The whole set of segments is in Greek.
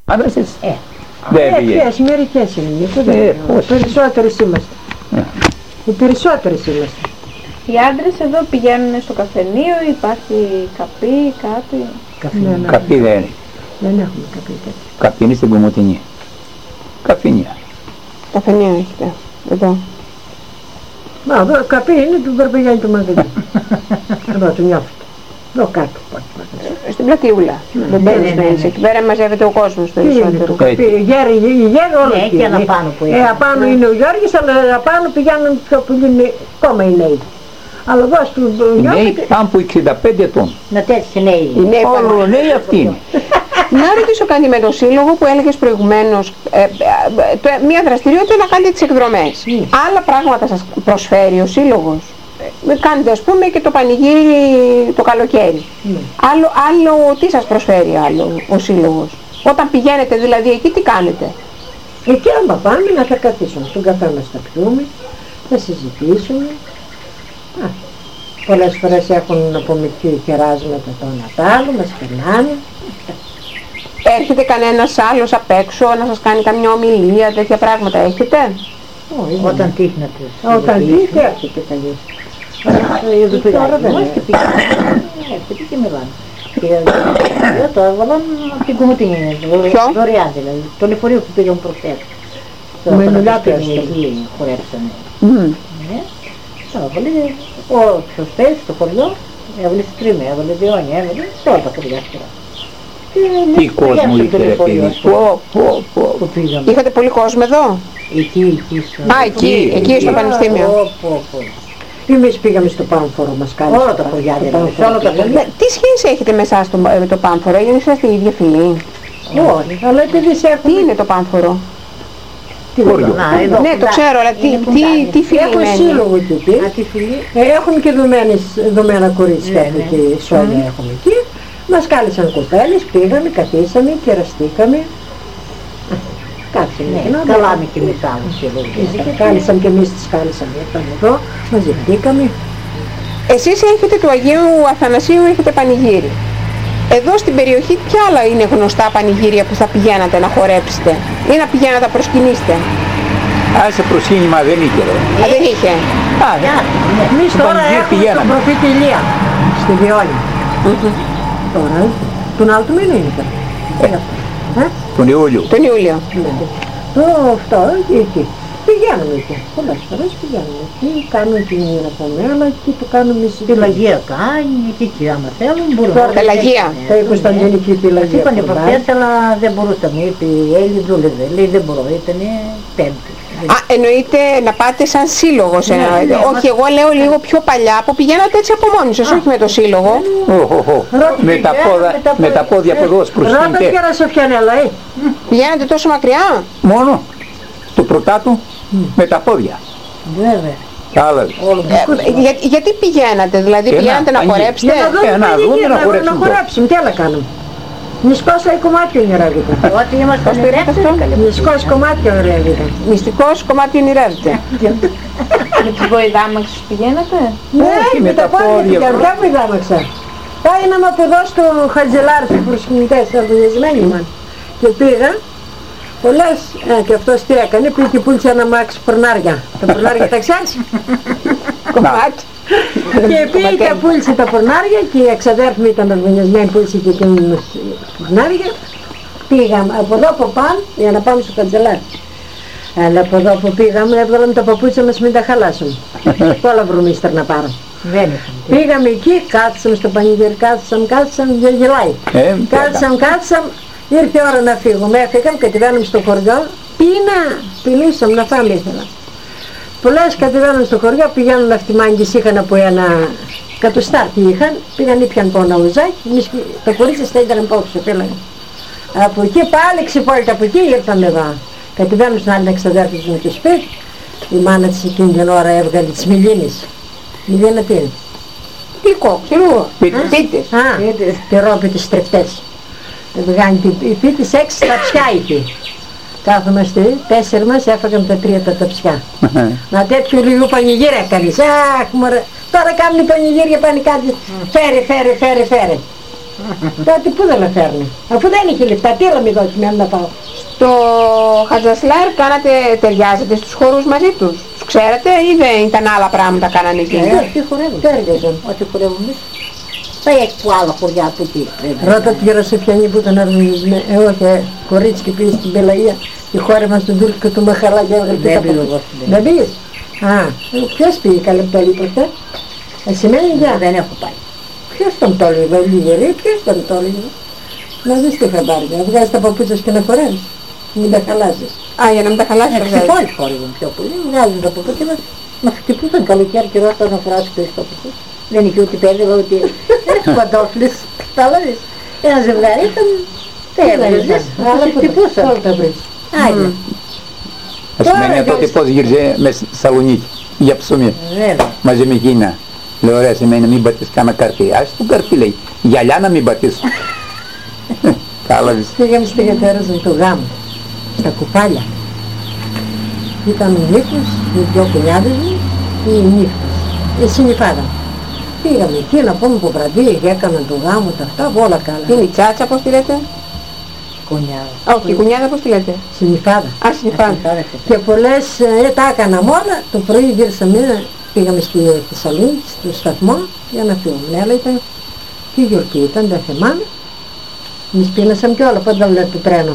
Άντρες εσύ. Δεν πήγε. Μερικές είναι. Περισσότερες είμαστε. Οι περισσότερες είμαστε. Οι άντρες εδώ πηγαίνουν στο καφενείο, υπάρχει καπί, κάτι. Καπί δεν είναι. Δεν έχουμε καπί τέτοιο. Καπί είναι στην Κομωτινή. Καφενεία. Καφενείο έχετε, εδώ. Μα εδώ καπί είναι του Βερβεγιάννη του Μαγδαλή. Εδώ του νιώθετε. Εδώ κάτω. Στην πλατιούλα. Δεν μπαίνεις μέσα. Εκεί πέρα μαζεύεται ο κόσμος περισσότερο. Η γέρη όλο εκεί. Έχει ένα πάνω που έχει. Απάνω είναι ο Γιώργης, αλλά απάνω πηγαίνουν πιο πολύ ακόμα οι νέοι. Αλλά εδώ στο Νέοι νιώθετε. πάνω από 65 ετών. Να τέτοιοι νέοι. Όλο νέοι αυτοί είναι. Να ρωτήσω κάτι με το σύλλογο που έλεγες προηγουμένως, μια δραστηριότητα να κάνετε τις εκδρομές. Άλλα πράγματα σας προσφέρει ο σύλλογος. Κάνετε ας πούμε και το πανηγύρι το καλοκαίρι. Άλλο τι σας προσφέρει άλλο ο σύλλογος? Όταν πηγαίνετε δηλαδή εκεί τι κάνετε? Εκεί άμα πάμε να θα καθίσουμε στον καφέ μας, θα πιούμε, θα συζητήσουμε. Πολλές φορές έχουν απομυθεί κεράσματα το ένα τ' άλλο, μας περνάνε. Έρχεται κανένας άλλος απ' έξω να σας κάνει καμιά ομιλία, τέτοια πράγματα έχετε? Όταν τύχει να τους. Όταν τύχει έρχεται κανείς. Τώρα δεν έρχεται και μιλάνε. Και το έβαλαν από την Κομωτινή, δωρεάν δηλαδή. Το λεωφορείο που πήγαν προχθές. Με μιλάτε εκεί χορέψανε. Το έβαλε όποιος θέλει στο χωριό, έβαλε στρίμια, έβαλε διόνια, έβαλε σε όλα τα χωριά. Τι κόσμο είχε ρε παιδί. Είχατε πολύ κόσμο εδώ? Εκεί. Εκεί στο πανεπιστήμιο. Εμείς πήγαμε στο Πάμφορο, μας κάλεσε. Όλα τα χωριά δηλαδή. Τι σχέση έχετε με εσάς με το Πάμφορο? Είσαστε η ίδια φιλή? Όχι, αλλά επειδή σε έχουν... Τι είναι το Πάμφορο? Ναι, το ξέρω, αλλά τι φιλή έχουν μένει? σύλλογο και εκεί. Έχουν και δομένα κορίτσια εκεί, σόλια έχουμε εκεί. Μας κάλεσαν κοπέλες, πήγαμε, καθίσαμε, κεραστήκαμε. Καλάμε και εμείς άλλους σύλλογους. Κάλεσαν και εμείς τις κάλεσαμε, ήρθαμε εδώ, μαζευτήκαμε. Εσείς έχετε του Αγίου Αθανασίου, έχετε πανηγύρι. Εδώ στην περιοχή ποια άλλα είναι γνωστά πανηγύρια που θα πηγαίνατε να χορέψετε ή να πηγαίνατε να προσκυνήσετε? Σε προσκύνημα δεν είχε ρε. Δεν είχε. Εμείς τώρα έχουμε τον προφήτη Ηλία στη Βιόλη. Τώρα, τον άλλο του μήνα είναι τώρα. Τον Ιούλιο. Τον Ιούλιο. Αυτό εκεί. Πηγαίνουμε εκεί. Πολλές φορές πηγαίνουμε εκεί. Κάνουμε την Ιεραπομέλα και το κάνουμε στην Πελαγία κάνει, εκεί άμα θέλουν μπορούν. Πελαγία. Τα Κωνσταντινική Πελαγία. Είπανε προχθές αλλά δεν μπορούσαμε. Είπε η Έλλη δούλευε. Λέει δεν μπορώ. Ήτανε Πέμπτη. Εννοείται να πάτε σαν σύλλογος. Όχι, εγώ λέω λίγο πιο παλιά που πηγαίνατε έτσι από μόνοι σας, όχι με το σύλλογο. Με τα πόδια από εδώ σπρουσκίντε. Ρώτα και να Σοφιανέλα, Πηγαίνατε τόσο μακριά? Μόνο του πρωτάτου με τα πόδια. Βέβαια. Γιατί πηγαίνατε, δηλαδή πηγαίνατε να χορέψετε? Να χορέψουμε, τι άλλα κάνουμε. Μυσκόσα ή κομμάτια ονειρεύεται. Ό,τι είμαστε Μυσκός κομμάτια ονειρεύεται. Μυστικός κομμάτι ονειρεύεται. Με τις βοηδάμαξες πηγαίνατε? Ναι, με τα πόδια. Ποια βοηδάμαξα? Έγιναμε από εδώ στο Χατζελάρ, στους προσκυνητές, αγωνισμένοι μας. Και πήγα, πολλές, και αυτός τι έκανε, πήγε και πούλησε ένα μάξι πορνάρια. Τα πορνάρια τα ξέρεις? Κομμάτι. Και πήγε και πούλησε τα πορνάρια και η εξαδέρφη μου ήταν αγωνισμένη, πούλησε και εκείνους πορνάρια. Πήγαμε από εδώ από πάνω για να πάμε στο Χατζελάρ. Αλλά από εδώ που πήγαμε έβγαλαμε τα παπούτσια μας, μην τα χαλάσουμε. Πολλά βρωμίστρα να πάρω. Πήγαμε εκεί, κάτσαμε στο πανηγύρι, κάτσαμε, γελάει. Κάτσαμε, ήρθε η ώρα να φύγουμε, έφυγαμε, κατεβαίνουμε στο χωριό, πεινήσαμε να φάμε ήθελα. Πολλές κατεβαίνουν στο χωριό, πηγαίνουν αυτοί μάγκες, είχαν από ένα κατοστάρτη είχαν, πήγαν ήπιαν από ένα ουζάκι, τα κορίτσια στα ήταν πόξω, φύλανε. Από εκεί πάλι ξυπόλυτα από εκεί ήρθαν εδώ. Κατεβαίνουν στην άλλη εξαδέρφη τους με το σπίτι, η μάνα της εκείνη την ώρα έβγαλε τις μιλίνες. Μιλίνα τι είναι? Πίκο, ξέρω, πίτες. Πυρόπιτες τρεφτές. Βγάνει η πίτης 6 ταψιά είχε. Κάθομαστε, 4 μας έφαγαν τα 3 τα ταψιά. Να τέτοιο λίγο πανηγύρι έκανες. Αχ μωρέ, τώρα κάνουν πανηγύρια πάνε κάτι. Φέρε. Τότε πού δεν με φέρνει. Αφού δεν είχε λεφτά, τι να μην δώσει να πάω. Στο Χατζασλάρ ταιριάζετε στους χορούς μαζί τους? Τους ξέρετε ή δεν ήταν άλλα πράγματα κάνανε εκεί? Αυτοί χορεύουν. Τέργαζαν. Ό,τι χορεύουν εμείς. Θα έχει που άλλα χωριά από εκεί. Ρώτα τη Γεροσοφιανή που ήταν αρμονισμένη. Όχι, κορίτσι και πήγε στην Πελαγία. Η χώρα μας του Ντούλ και του Μαχαλά και έβγαλε Δεν πήγω εγώ στην Δεν πήγες? Α, ποιος πήγε καλή από το λίγο προχτές? Εσημένει για. Δεν έχω πάει. Ποιος τον το έλεγε, ο Λιγερή, ποιος τον το έλεγε? Να δεις τι χαμπάρια, βγάζεις τα παπούτσια και να φορέεις. Μην τα χαλάζεις. Α, για να μην τα χαλάσει το Στην βγάζει. πόλη χορεύουν πιο πολύ. Βγάζουν τα παπούτσια μας. Μας χτυπούσαν καλοκαίρι και ρώτα να φοράσει το παπούτσια. Δεν είχε ούτε πέδιλα ούτε παντόφλες. Κατάλαβες. Ένα ζευγάρι ήταν. Τα έβγαζες. Αλλά τους χτυπούσαν. Όλα τα βρεις. Άιντε. Ας πούμε τότε πώς γύριζε με Σαλονίκη για ψωμί Βέβαια. μαζί με εκείνα. Λέω ωραία, σημαίνει μην πατήσεις κάνα καρφί. Ας το καρφί λέει, γυαλιά να μην πατήσω. Κάλαβες. Πήγαμε στη Γατέραζα του γάμου, στα κουφάλια. Ήταν ο Νίκος, οι δυο κουνιάδες μου και η νύφτας, η συνυφάδα. Πήγαμε εκεί να πούμε από βραδύ και έκαναν το γάμο, τα αυτά, όλα καλά. Είναι η τσάτσα, πώς τη λέτε? Κουνιάδα. Όχι, η κουνιάδα πώς τη λέτε? Συνυφάδα. Α, συνυφάδα. Και πολλές τα έκαναμε όλα, το πρωί γύρισαμε, πήγαμε στη Θεσσαλονίκη, στο σταθμό για να φύγουμε. Αλλά ήταν, τι γιορτή ήταν, δεν θυμάμαι. Εμείς πίνασαμε κι όλα, πότε δεν λέει το τρένο.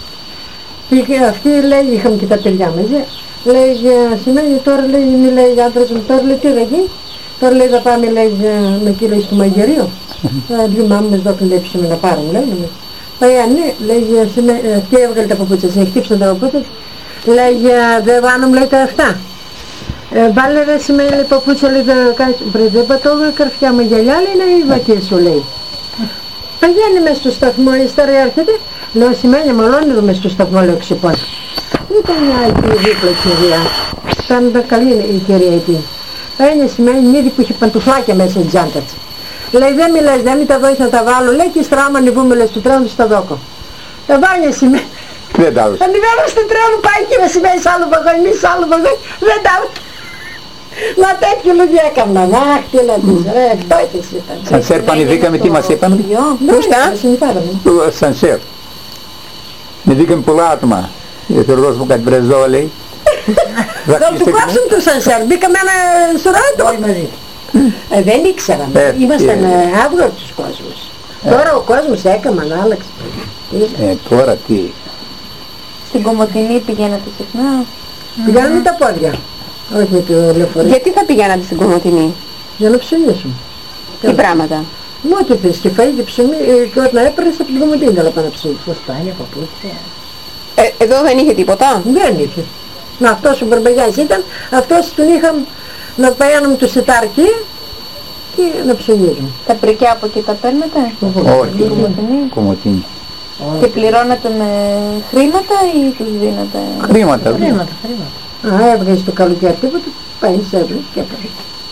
Πήγε αυτή, λέει, είχαμε και τα παιδιά μαζί. Λέει, σημαίνει τώρα, λέει, είναι, λέει, άντρας μου, τώρα, λέει, τι θα γίνει. Τώρα, λέει, θα πάμε, λέει, με εκεί, λέει, στο μαγειρίο. Δύο μάμες εδώ κλέψουμε να πάρουμε, λέει. Πάει, ναι, λέει, αυτή έβγαλε τα παπούτσια, χτύψαν τα παπούτσια. Λέει, δεν βάνουμε, λέει, τα αυτά. Βάλε, ρε, σημαίνει, λέει, παπούτσια, λέει, δεν πατώ καρφιά με γυαλιά, λέει, να βατήσω, λέει. Πηγαίνει μέσα στο σταθμό, ύστερα έρχεται, λέω σημαίνει μαλώνει εδώ μέσα στο σταθμό, λέω ξεπώσει. Ήταν μια εκεί δίπλα κυρία, ήταν καλή η κυρία εκεί. Πάνε σημαίνει μύδι που είχε παντουφλάκια μέσα στην τζάντα της. Λέει δεν μιλάς, δεν μην τα δώσεις να τα βάλω, λέει και ύστερα άμα ανεβούμε λέει στο τρένο στα δώκω. Βάνια σημαίνει. Δεν τα άκουσα. Ανεβαίνω στο τρένο, πάει και με σημαίνει σ' άλλο βαγόνι, εμείς σ' άλλο βαγόνι, δεν τα άκουσα. Μα τέτοιο λόγια έκαναν, αχ τι να πεις, ρε, φτώχες ήταν. Σανσέρ πανηδίκαμε, τι μας είπαν? Πού στα? Το Σανσέρ. Ειδήκαμε πολλά άτομα. Ο Θεοδός μου κάτι βρεζό λέει. Θα του κόψουν το Σανσέρ, μπήκαμε ένα σωρό άτομα. Όλοι μαζί. Δεν ήξεραν, ήμασταν άβγορτους κόσμους. Τώρα ο κόσμος έκαμαν, άλλαξε. Τώρα τι. Στην Κομοτηνή πηγαίνατε συχνά? Πηγαίνουμε με τα πόδια, όχι με το λεωφορείο, Γιατί θα πηγαίνατε στην Κομοτηνή? για να ψωνίσουμε. Τι πράγματα? Μου ό,τι θες και φαΐ και ψωμί και όταν έπαιρνες από την Κομοτηνή δεν πάνε να ψωνίσουμε. Φουστάνια, παπούτσια. Εδώ δεν είχε τίποτα? Δεν είχε. Να αυτός ο Μπαρμπαγιάς ήταν, αυτός τον είχαμε να παίνουμε το σιτάρκι και να ψωνίζουμε. Τα πρικιά από εκεί τα παίρνετε? Όχι. Κομοτίνη. Και πληρώνετε με χρήματα ή τους δίνετε? Χρήματα. Χρήματα. Α, έβγαζες το καλοκαίρι τίποτα, πάει σε έβγαζες και έπαιρνες.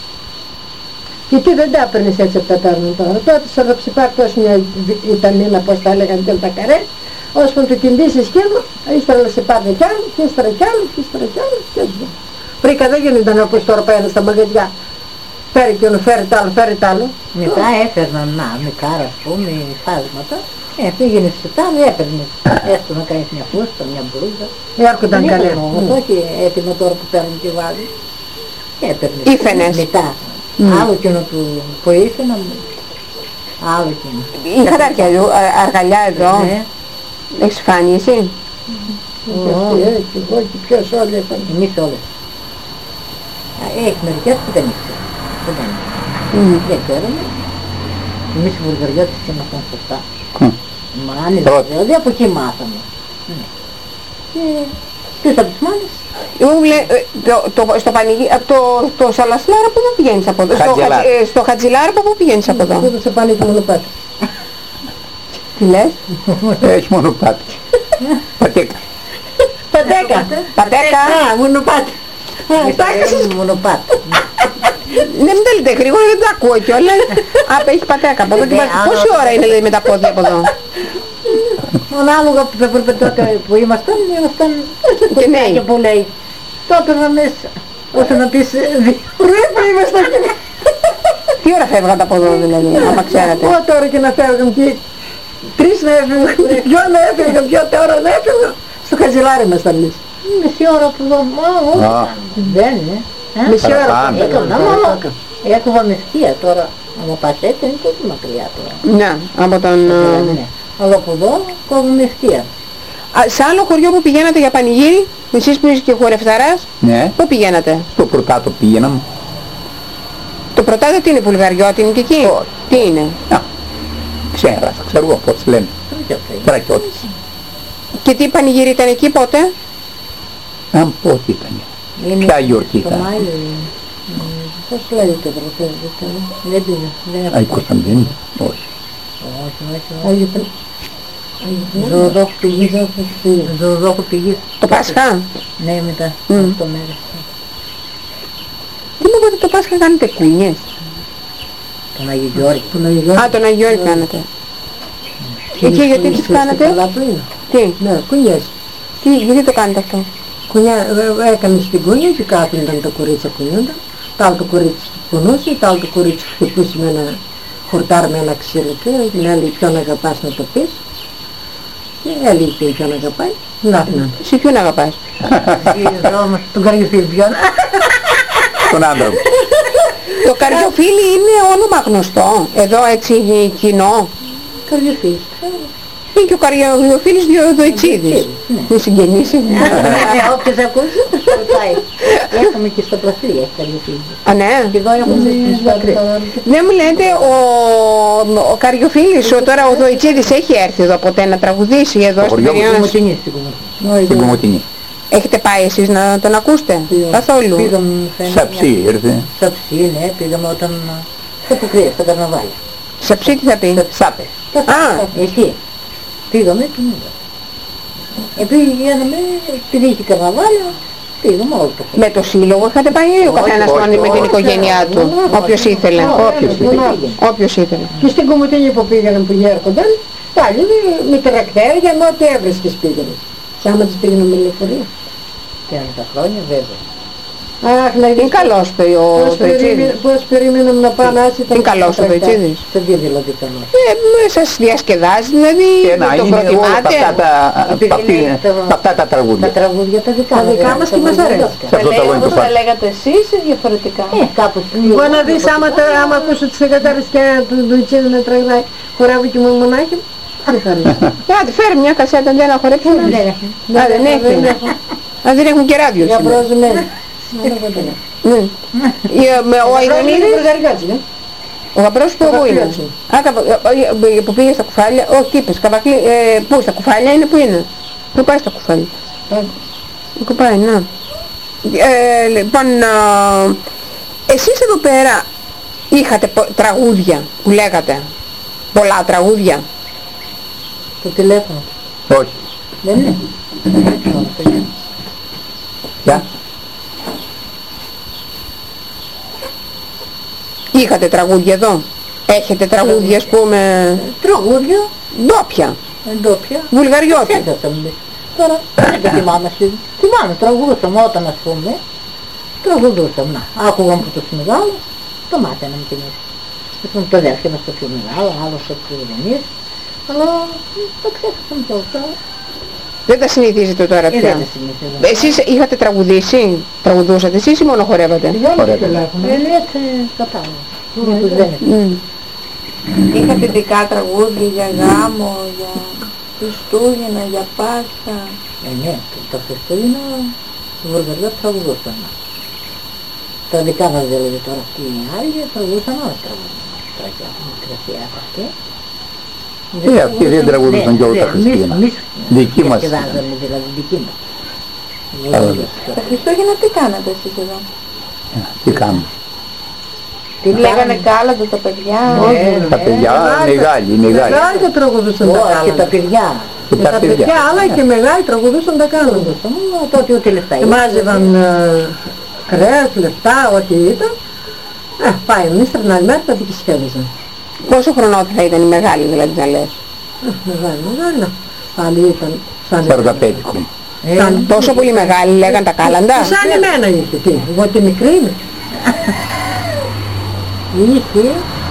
Και τι δεν τα έπαιρνες έτσι από τα παίρνουν τώρα. Τότε στο Ροψιπάρ μια ιτανίνα, πώς τα έλεγαν και τα καρέ, ώσπου να το κινδύσεις κύριο, ύστερα να σε πάρει κι άλλο, και ύστερα κι άλλο, και ύστερα κι άλλο, και έτσι. Πρίκα δεν γίνονταν όπως τώρα πάνε στα μαγαζιά. Φέρει κι ono, φέρει τ' άλλο, φέρει τ' άλλο. Μετά έφερναν με κάρα, ας πούμε, φάσματα. Πήγαινε στο τάμι, έπαιρνες. Έστω να κάνεις μια φούστα, μια μπλούζα. Έρχονταν Δεν καλέ. ήταν όμως, όχι έτοιμο τώρα που παίρνουν και βάζουν. Έπαιρνες. Ήφαινες. Μετά. Άλλο εκείνο που ήφαινα, άλλο εκείνο. Είχατε αργαλιά εδώ? Ναι. Έχεις φάνει εσύ? Και αυτή έτσι, εγώ και ποιος όλοι ήταν. Εμείς όλες. Έχει μερικές που δεν ήξερα. Δεν ξέρουμε. Εμείς οι βουλγαριώτες ήμασταν σωστά. Μα αν δηλαδή από εκεί μάθαμε. Και πίσω από τις μάνες. Στο πανηγύρι, το Σαλασλάρα που δεν πηγαίνεις από εδώ? Στο Χατζηλάρα που πηγαίνεις από εδώ? Δεν σε πάνε και μονοπάτι. Τι λες? Έχει μονοπάτι. Πατέκα. Πατέκα. Α, μονοπάτι. Τα έκασες μονοπάτι. Ναι, μην τα λέτε γρήγορα, δεν τα ακούω κιόλας. Απ' έχει πατέκα από εδώ και πόση ώρα είναι λέει με τα πόδια από εδώ? Ανάλογα που θα πρέπει τότε που ήμασταν Και νέοι. και που λέει. Τότε να μέσα. Όσο να πεις Ρίπα ήμασταν και Τι ώρα φεύγατε από εδώ δηλαδή, άμα ξέρατε? Ό, τώρα και να φεύγαμε και 3 να έφευγαν, 2 να έφευγαν, 2 ώρα να έφευγαν. Στο Χατζηλάρι ήμασταν εμείς. Μισή ώρα που δεν είναι. Μισή ώρα που Έκανα μόνο. Έκοβα με ευθεία τώρα. Αν πας έτσι είναι πολύ μακριά τώρα. Ναι, από τον... Ναι. Αλλά από εδώ κόβω με ευθεία. Σε άλλο χωριό που πηγαίνατε για πανηγύρι, εσείς που είστε και χορευταράς, Ναι, πού πηγαίνατε? στο πρωτάτο πήγαιναμε. Το πρωτάδε τι είναι, Βουλγαριώτη και εκεί? Όχι. Τι είναι? Ξέρα, ξέρω εγώ πώς λένε. Στρατιώτης. Και τι πανηγύρι ήταν εκεί πότε? Αν πότε ήταν. Ποια γιορτή Το ήταν. Μάιο. Πώς λέγεται πρωτεύουσα. Δεν πήγα. Αϊ Κωνσταντίνη. Όχι. Όχι. Ζωοδόχου πηγής. Ζωοδόχου πηγής. Το Πάσχα? Ναι, μετά 8 μέρες. Τι μου είπατε, το Πάσχα κάνετε κούνιες? Τον Αγιο Γιώργη. Α, τον Αγιο Γιώργη κάνετε. Εκεί γιατί τις κάνετε? Καλά που είναι. Τι? Ναι, κουνιές. Γιατί το κάνετε αυτό? Έκανες την κούνια και κάθονταν τα κορίτσια κουνιούνταν. Το άλλο το κορίτσι κουνούσε, το άλλο το κορίτσι χτυπούσε με ένα χορτάρ με ένα ξύλο και έλεγε ποιον αγαπάς να το πεις. Και έλεγε και ποιον αγαπάει. Να έφυγαν. Εσύ ποιον αγαπάς? Τον Καριοφίλ ποιον. Τον άντρα μου. Το Καριοφίλι είναι όνομα γνωστό, εδώ έτσι κοινό. Καρδιοφίλ. Είναι και ο Καριοφίλης Διοδοητσίδης. Είναι συγγενής. Όποιος ακούσει, ρωτάει. Έχουμε και στο πλαστήρι, έχει Καρδιοφίλ. Α, ναι. Και εδώ έχουμε στην Σπακρή. Δεν μου λέτε, ο Καριοφίλης, τώρα ο Δοητσίδης έχει έρθει εδώ ποτέ να τραγουδήσει εδώ στην χωριό μου περιοχή? Κομωτινή στην Κομωτινή. Στην Κομωτινή. Έχετε πάει εσείς να τον ακούσετε? Καθόλου? Πήγαμε Σαψί ήρθε. Σαψί, ναι, πήγαμε όταν... στο Πουκρία, στο καρναβάλι. Σαψί τι θα πει? Σάπες. Εκεί. Πήγαμε και πήγαμε, επειδή είχε καρναβάλι, πήγαμε όλο το χώρο. Με το σύλλογο είχατε πάει ή ο καθένας όχι, μόνο με την όχι. οικογένειά του? Όποιος ήθελε. Όποιος ήθελε. Και στην Κομωτινή που πήγαιναν που γέρκονταν, πάλι με τρακτέρια με ό,τι έβρισκες πήγαινες. Κι άμα τις πήγαιναν με λεωφορείο. Και τα χρόνια βέβαια. Αχ, να Είναι καλός ο Δοητσίδης. πώς περίμεναμε να πάμε άσυτα. Είναι καλός ο Δοητσίδης. Σε τι δηλαδή καλός. Σας διασκεδάζει δηλαδή, Και να το είναι όλα προτιμάτε? αυτά τα Τα τραγούδια. τραγούδια τα δικά Τα μας. δικά μας και μας αρέσει. Σε αυτό το λόγο Όπως το τα πάρει. λέγατε εσείς ή διαφορετικά? Κάπως. Εγώ να δεις άμα ακούσω τις εκατάρες και του Ντουιτσίδη να τραγουδάει χορεύει και μου μονάχη, δεν θα αρέσει. Άντε φέρει μια κασέτα δεν να χορέψουμε. Α, δεν έχει. Α, δεν έχουν και ράδιο Για σήμερα. προσμένη. Ναι. Ο Αϊδονίδης, ναι. ο γαμπρός που εγώ είναι. Καβακλής. Α, που πήγε στα κουφάλια, όχι τι είπες, πού στα κουφάλια είναι, πού είναι? Πού πάει στα κουφάλια? Πού πάει, να. Λοιπόν, εσείς εδώ πέρα είχατε τραγούδια που λέγατε, πολλά τραγούδια? Το τηλέφωνο. Όχι. Δεν είναι. Ποια? Είχατε τραγούδια εδώ? Έχετε τραγούδια ας πούμε Τραγούδια, ντόπια, εντόπια. βουλγαριώτη? Ξέχασαμε. Τώρα δεν θυμάμαι. Θυμάμαι, τραγουδούσαμε όταν ας πούμε. Τραγουδούσαμε. Να, άκουγαμε από τους μεγάλους, το μάθαιναμε κι εμείς. Ας πούμε το αδέρφια μας το πιο μεγάλο, άλλος το πιο γονείς. Αλλά το ξέχασαμε και αυτά. Δεν τα συνηθίζετε τώρα Δεν πια? τα συνήθιζα. Εσείς είχατε τραγουδήσει, τραγουδούσατε εσείς ή μόνο χορεύατε? Ωραία. Είναι έτσι κατάλαβα. Μήπως δεν είναι. Είχατε δικά τραγούδια για γάμο, για Χριστούγεννα, για Πάσχα? Ναι, τα Χριστούγεννα στο Βουργαριό τραγουδούσαμε. Τα δικά μας δηλαδή τώρα αυτοί οι άλλοι τραγουδούσαν όλα τραγούδια. Μικρασιά αυτή. Αυτοί δεν τραγουδούσαν και όλα τα Χριστούγεννα. Δική μας. Διασκεδάζαμε δηλαδή δική μας. Τα Χριστούγεννα τι κάνατε εσείς εδώ? Τι κάνουμε. Τι Λέγανε κάλαντα τα παιδιά? Τα παιδιά μεγάλοι. Μεγάλοι τα τραγουδούσαν τα Και τα κάλαντα. παιδιά. Και τα παιδιά. Αλλά και μεγάλοι τραγουδούσαν τα κάλαντα. Τραγουδούσαμε, τότε ό,τι λεφτά Και μάζευαν κρέας, λεφτά, ό,τι ήταν. Πάει εμείς την άλλη μέρα τα δικησχέδιζαν. Πόσο χρονών θα ήταν η μεγάλη δηλαδή να λες? Μεγάλη. Πάλι ήταν σαν 45 χρόνια. Τόσο πολύ μεγάλη λέγαν τα κάλαντα? Σαν εμένα είχε, τι, εγώ τη μικρή είμαι. Είχε,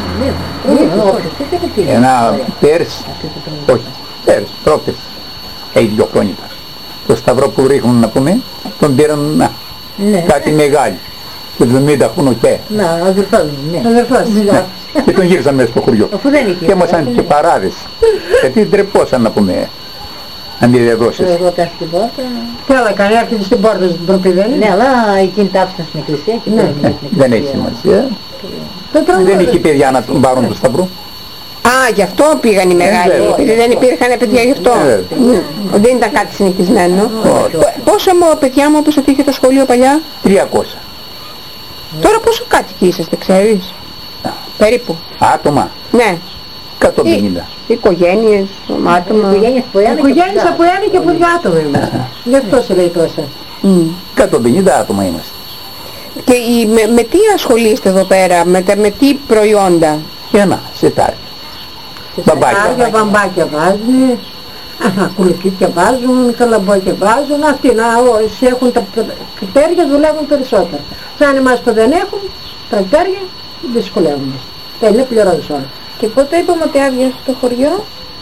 ένα πέρσι, όχι, πέρσι, πρόπερσι, 2 χρόνια. Το σταυρό που ρίχνουν να πούμε, τον πήραν κάτι μεγάλο. 70 χρονών και. Να, αδερφάς μου, ναι. Αδερφάς. Και τον γύρισαν μέσα στο χωριό. Αφού δεν είχε. Και ήμασταν και παράδες. Γιατί ντρεπόσαν να πούμε, αν τη δεν δώσεις. Εγώ κάτω στην πόρτα. Καλά, κάνει, έρχεται στην πόρτα στην προπηδένη. Ναι, αλλά εκείνη τα άφησαν στην εκκλησία και τώρα είναι στην Δεν έχει εκκλησία. σημασία. Δεν είχε παιδιά να τον πάρουν το σταυρό. Α, γι' αυτό πήγαν οι μεγάλοι, βέβαια. επειδή δεν υπήρχαν παιδιά γι' αυτό. Δεν ήταν κάτι συνηθισμένο. Πόσα παιδιά μου είπες ότι είχε το σχολείο παλιά? 300 Τώρα πόσο κάτοικοι είσαστε, ξέρεις? Περίπου. άτομα, Ναι. 150. Οικογένειες, άτομα. Οικογένειες που είναι Οικογένειες από ένα και από 2 άτομα είμαστε. Γι' αυτό σε λέει τόσα. 150 άτομα είμαστε. Και με τι ασχολείστε εδώ πέρα, με τι προϊόντα? Ένα, σετάρι. Μπαμπάκια. Άρια, βαμπάκια βάζουν, κουλουκίτια βάζουν, καλαμπόκια βάζουν. Αυτοί όσοι έχουν τα τρακτέρια δουλεύουν περισσότερο. Σαν εμάς που δεν έχουν τρακτέρια δυσκολεύομαστε. Δεν είναι πληρώνεις όλα. Και πότε είπαμε ότι άδειασε το χωριό?